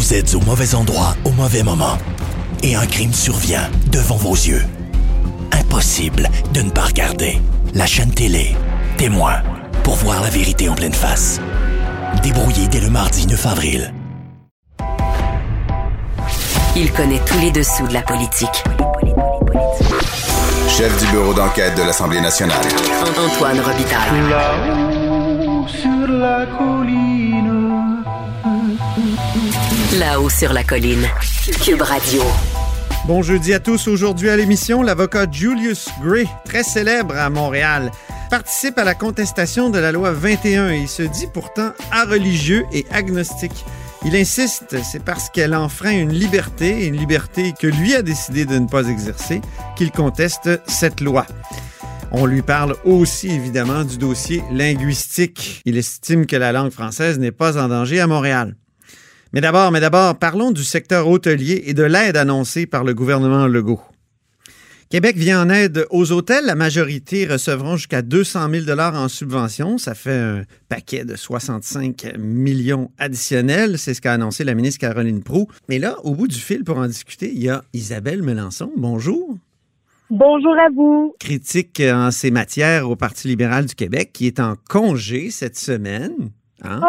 Vous êtes au mauvais endroit au mauvais moment. Et un crime survient devant vos yeux. Impossible de ne pas regarder. La chaîne télé, Témoin, pour voir la vérité en pleine face. Débrouillé dès le mardi 9 avril. Il connaît tous les dessous de la politique. Chef du bureau d'enquête de l'Assemblée nationale. Antoine Robitaille. Là-haut sur la colline. Là-haut sur la colline. Cube Radio. Bon jeudi à tous. Aujourd'hui à l'émission, l'avocat Julius Gray, très célèbre à Montréal, participe à la contestation de la loi 21 et il se dit pourtant areligieux et agnostique. Il insiste, c'est parce qu'elle enfreint une liberté que lui a décidé de ne pas exercer, qu'il conteste cette loi. On lui parle aussi, évidemment, du dossier linguistique. Il estime que la langue française n'est pas en danger à Montréal. Mais d'abord, parlons du secteur hôtelier et de l'aide annoncée par le gouvernement Legault. Québec vient en aide aux hôtels. La majorité recevront jusqu'à 200 000 $ en subvention. Ça fait un paquet de 65 millions additionnels. C'est ce qu'a annoncé la ministre Caroline Proulx. Mais là, au bout du fil pour en discuter, il y a Isabelle Melançon. Bonjour. Bonjour à vous. Critique en ces matières au Parti libéral du Québec qui est en congé cette semaine. Hein?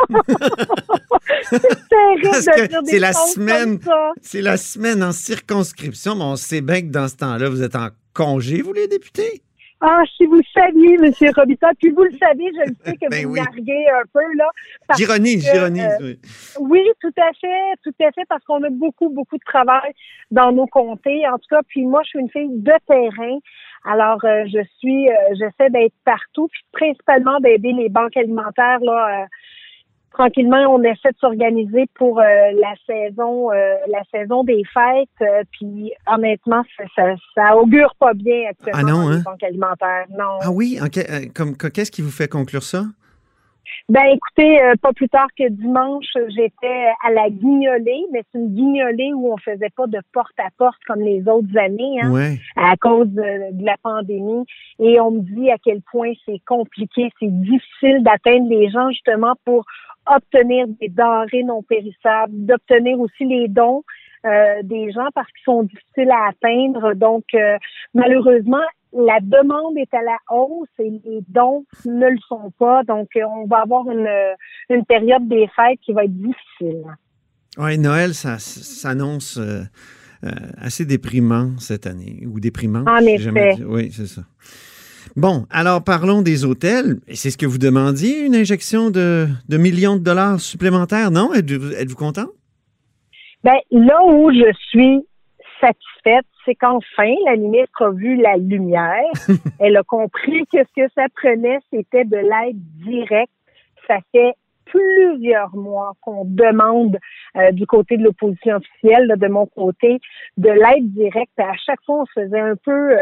C'est terrible. Parce de que dire des c'est la choses semaine, comme ça. c'est la semaine en circonscription, mais on sait bien que dans ce temps-là, vous êtes en congé, vous les députés. Ah, si vous le saviez, M. Robitaille, puis vous le savez, je le sais que Ben vous oui. larguez un peu, là. parce J'ironise, que, oui. Oui, tout à fait, parce qu'on a beaucoup de travail dans nos comtés, en tout cas, puis moi, je suis une fille de terrain, alors j'essaie d'être partout, puis principalement d'aider les banques alimentaires, là, tranquillement, on essaie de s'organiser pour la saison des fêtes. Puis honnêtement, ça augure pas bien actuellement Ah non, dans les hein? banques alimentaires. Non. Ah oui? Qu'est-ce qui vous fait conclure ça? Ben écoutez, pas plus tard que dimanche, j'étais à la Guignolée, mais c'est une Guignolée où on faisait pas de porte-à-porte comme les autres années, hein, Ouais. à cause de la pandémie. Et on me dit à quel point c'est compliqué, c'est difficile d'atteindre les gens justement pour obtenir des denrées non périssables, d'obtenir aussi les dons des gens parce qu'ils sont difficiles à atteindre. Donc, malheureusement, la demande est à la hausse et les dons ne le sont pas. Donc, on va avoir une période des fêtes qui va être difficile. Oui, Noël, ça s'annonce assez déprimant cette année, ou déprimant. En si jamais effet. dit. Oui, c'est ça. Bon, alors parlons des hôtels. Et c'est ce que vous demandiez, une injection de millions de dollars supplémentaires, non? Êtes-vous content? Ben, là où je suis satisfaite, c'est qu'enfin, la ministre a vu la lumière. Elle a compris que ce que ça prenait, c'était de l'aide directe. Ça fait plusieurs mois qu'on demande du côté de l'opposition officielle, là, de mon côté, de l'aide directe. À chaque fois, on se faisait un peu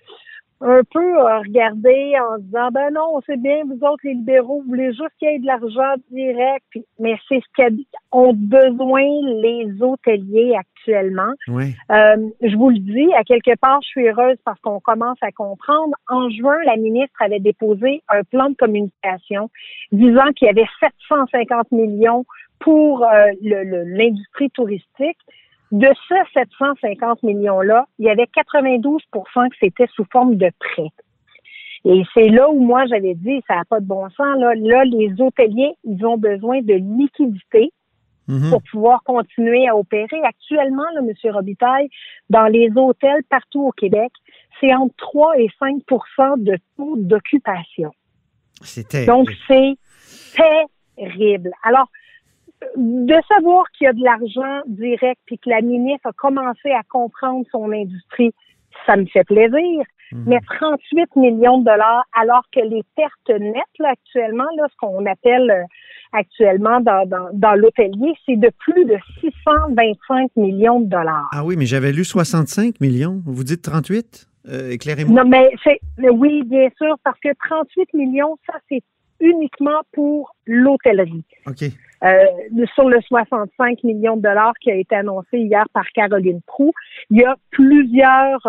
regarder en se disant, ben non, on sait bien, vous autres, les libéraux, vous voulez juste qu'il y ait de l'argent direct. Mais c'est ce qu'ont besoin les hôteliers actuellement. Oui. Je vous le dis, à quelque part, je suis heureuse parce qu'on commence à comprendre. En juin, la ministre avait déposé un plan de communication disant qu'il y avait 750 millions pour l'industrie touristique. De ce 750 millions-là, il y avait 92 % que c'était sous forme de prêt. Et c'est là où moi, j'avais dit, ça n'a pas de bon sens. Là, les hôteliers, ils ont besoin de liquidité pour pouvoir continuer à opérer. Actuellement, là, M. Robitaille, dans les hôtels partout au Québec, c'est entre 3 et 5 % de taux d'occupation. C'est terrible. Donc, c'est terrible. Alors, de savoir qu'il y a de l'argent direct puis que la ministre a commencé à comprendre son industrie, ça me fait plaisir. Mais 38 millions de dollars, alors que les pertes nettes, là, actuellement, là, ce qu'on appelle actuellement dans l'hôtelier, c'est de plus de 625 millions de dollars. Ah oui, mais j'avais lu 65 millions. Vous dites 38? Éclairez-moi. Non, mais oui, bien sûr, parce que 38 millions, ça, c'est uniquement pour l'hôtellerie. OK. sur le 65 millions de dollars qui a été annoncé hier par Caroline Proulx. Il y a plusieurs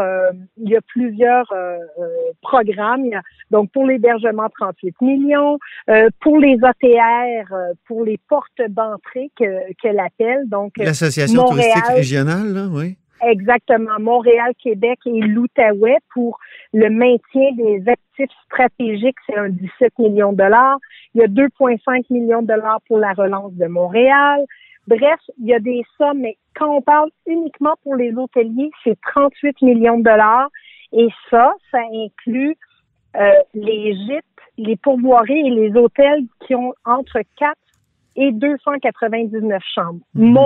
programmes. Donc, pour l'hébergement, 38 millions. Pour les ATR, pour les portes d'entrée qu'elle appelle. Donc, l'Association touristique régionale, là, oui. Exactement. Montréal, Québec et l'Outaouais pour le maintien des actifs stratégiques, c'est un 17 millions de dollars. Il y a 2,5 millions de dollars pour la relance de Montréal. Bref, il y a des sommes, mais quand on parle uniquement pour les hôteliers, c'est 38 millions de dollars. Et ça inclut les gîtes, les pourvoiries et les hôtels qui ont entre 4 et 299 chambres.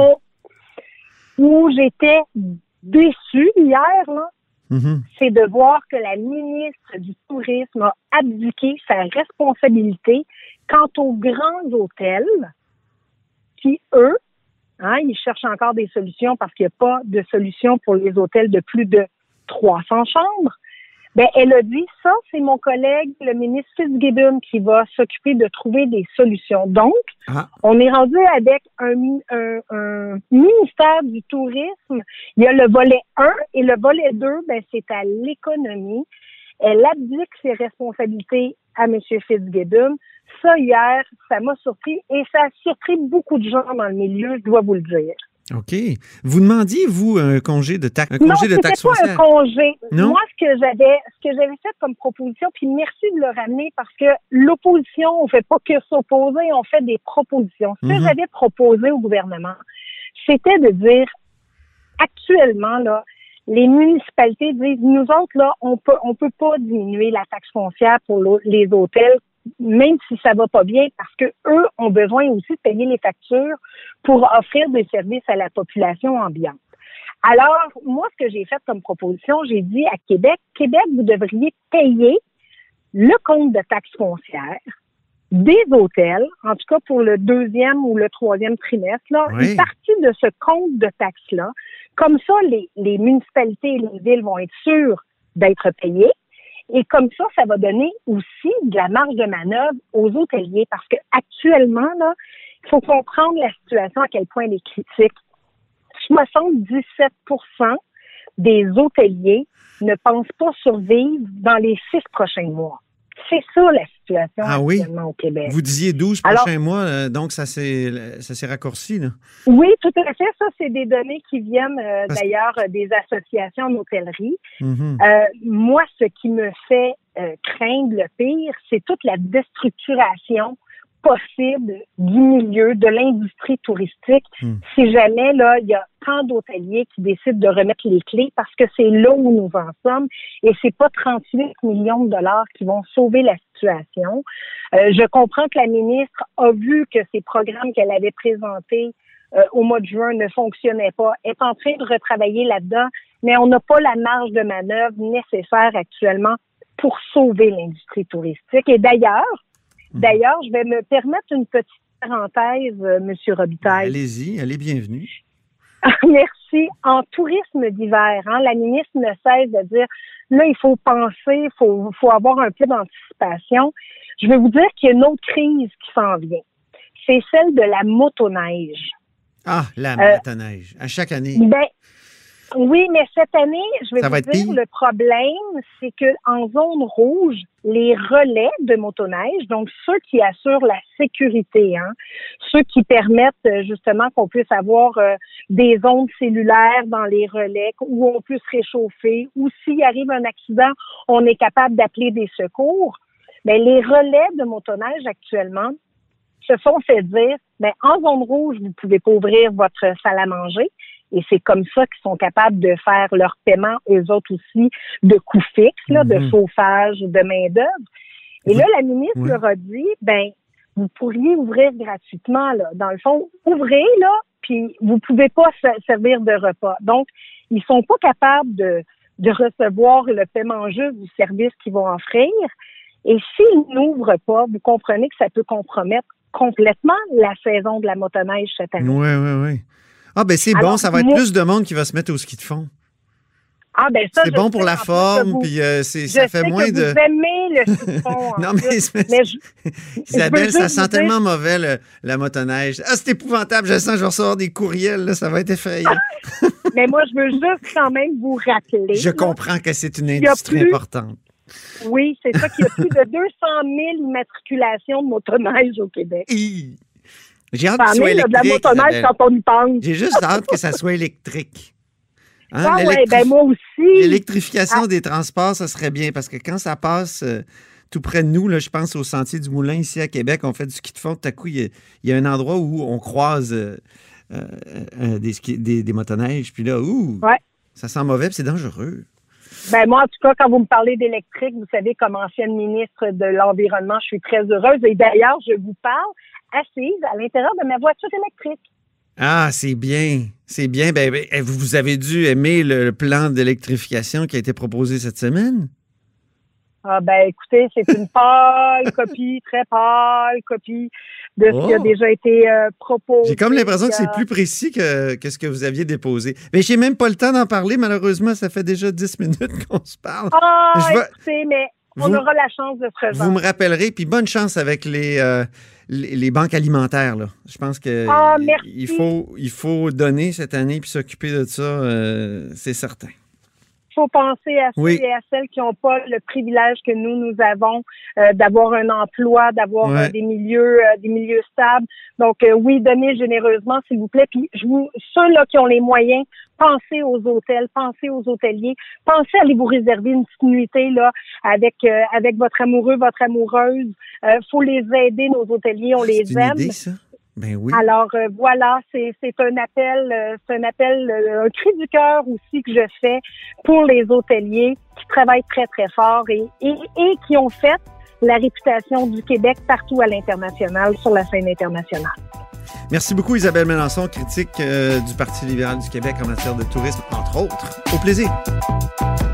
Où j'étais déçue hier, là, c'est de voir que la ministre du Tourisme a abdiqué sa responsabilité quant aux grands hôtels qui, eux, ils cherchent encore des solutions parce qu'il n'y a pas de solution pour les hôtels de plus de 300 chambres. Ben, elle a dit, ça, c'est mon collègue, le ministre Fitzgibbon, qui va s'occuper de trouver des solutions. Donc, on est rendu avec un ministère du tourisme. Il y a le volet 1 et le volet 2, ben, c'est à l'économie. Elle abdique ses responsabilités à M. Fitzgibbon. Ça, hier, ça m'a surpris et ça a surpris beaucoup de gens dans le milieu, je dois vous le dire. OK. Vous demandiez, vous, un congé de taxe Non, c'était pas un congé. Non? Moi, ce que j'avais fait comme proposition, puis merci de le ramener parce que l'opposition, on fait pas que s'opposer, on fait des propositions. Ce que j'avais proposé au gouvernement, c'était de dire, actuellement, là, les municipalités disent, nous autres, là, on peut pas diminuer la taxe foncière pour les hôtels, même si ça va pas bien, parce que eux ont besoin aussi de payer les factures pour offrir des services à la population ambiante. Alors, moi, ce que j'ai fait comme proposition, j'ai dit à Québec, vous devriez payer le compte de taxe foncière des hôtels, en tout cas pour le 2e ou le 3e trimestre, là, une partie de ce compte de taxe-là. Comme ça, les municipalités et les villes vont être sûres d'être payées. Et comme ça, ça va donner aussi de la marge de manœuvre aux hôteliers parce que actuellement, là, il faut comprendre la situation, à quel point elle est critique. 77% des hôteliers ne pensent pas survivre dans les 6 prochains mois. C'est ça la situation actuellement au Québec. Vous disiez 12 prochains mois, donc ça s'est raccourci, là. Oui, tout à fait. Ça, c'est des données qui viennent d'ailleurs des associations d'hôtellerie. Moi, ce qui me fait craindre le pire, c'est toute la déstructuration possible du milieu, de l'industrie touristique, si jamais là il y a tant d'hôteliers qui décident de remettre les clés parce que c'est là où nous en sommes et c'est pas 38 millions de dollars qui vont sauver la situation. Je comprends que la ministre a vu que ces programmes qu'elle avait présentés au mois de juin ne fonctionnaient pas, est en train de retravailler là-dedans, mais on n'a pas la marge de manœuvre nécessaire actuellement pour sauver l'industrie touristique. Et d'ailleurs, je vais me permettre une petite parenthèse, M. Robitaille. Allez-y, elle est bienvenue. Merci. En tourisme d'hiver, la ministre ne cesse de dire, là, il faut penser, il faut avoir un peu d'anticipation. Je vais vous dire qu'il y a une autre crise qui s'en vient. C'est celle de la motoneige. Ah, la motoneige. À chaque année. Ben, oui, mais cette année, je vais Ça vous dire, pire? le problème, c'est que en zone rouge, les relais de motoneige, donc ceux qui assurent la sécurité, ceux qui permettent justement qu'on puisse avoir des ondes cellulaires dans les relais, où on peut se réchauffer, ou s'il arrive un accident, on est capable d'appeler des secours. Mais les relais de motoneige actuellement se sont fait dire, en zone rouge, vous pouvez pas ouvrir votre salle à manger. Et c'est comme ça qu'ils sont capables de faire leur paiement, eux autres aussi, de coûts fixes, de chauffage, de main-d'œuvre. Et là, la ministre leur a dit, vous pourriez ouvrir gratuitement, là. Dans le fond, ouvrez, là, puis vous pouvez pas servir de repas. Donc, ils sont pas capables de recevoir le paiement juste du service qu'ils vont offrir. Et s'ils n'ouvrent pas, vous comprenez que ça peut compromettre complètement la saison de la motoneige cette année. Oui. Ah, c'est Alors, bon, ça va être plus de monde qui va se mettre au ski de fond. Ah, ben ça, c'est bon pour la forme, puis ça fait moins de... Vous aimez le chiffon. Non, mais Isabelle, ça sent tellement mauvais, la motoneige. Ah, c'est épouvantable. Je sens que je vais recevoir des courriels. Là, ça va être effrayant. Mais moi, je veux juste quand même vous rappeler. Je comprends que c'est une industrie importante. Oui, c'est ça qu'il y a plus de 200 000 immatriculations de motoneige au Québec. J'ai hâte que ce soit électrique. De la motoneige quand on y pense. J'ai juste hâte que ça soit électrique. Hein, ah ouais, ben moi aussi. L'électrification des transports, ça serait bien parce que quand ça passe tout près de nous, là, je pense au Sentier du Moulin ici à Québec, on fait du ski de fond, tout à coup, il y a un endroit où on croise des motoneiges, puis là, ça sent mauvais, puis c'est dangereux. Ben moi, en tout cas, quand vous me parlez d'électrique, vous savez, comme ancienne ministre de l'Environnement, je suis très heureuse. Et d'ailleurs, je vous parle assise à l'intérieur de ma voiture électrique. Ah, c'est bien. C'est bien. Ben, vous avez dû aimer le plan d'électrification qui a été proposé cette semaine? Ah, ben, écoutez, c'est une pâle copie, très pâle copie de ce qui a déjà été proposé. J'ai comme l'impression que c'est plus précis que ce que vous aviez déposé. Mais j'ai même pas le temps d'en parler. Malheureusement, ça fait déjà 10 minutes qu'on se parle. Ah, écoutez, mais on aura la chance de se revoir. Vous me rappellerez, puis bonne chance avec les banques alimentaires, là. Je pense que il faut donner cette année puis s'occuper de ça, c'est certain. Il faut penser à ceux et à celles qui n'ont pas le privilège que nous avons d'avoir un emploi, d'avoir des milieux stables. Donc, oui, donnez généreusement, s'il vous plaît. Puis, ceux-là qui ont les moyens, pensez aux hôtels, pensez aux hôteliers, pensez à aller vous réserver une petite nuitée là avec votre amoureux, votre amoureuse. Faut les aider, nos hôteliers, on les aime. C'est une idée, ça? Ben oui. Alors voilà, c'est un appel, un cri du cœur aussi que je fais pour les hôteliers qui travaillent très très fort et qui ont fait la réputation du Québec partout à l'international, sur la scène internationale. Merci beaucoup Isabelle Melançon, critique du Parti libéral du Québec en matière de tourisme, entre autres. Au plaisir.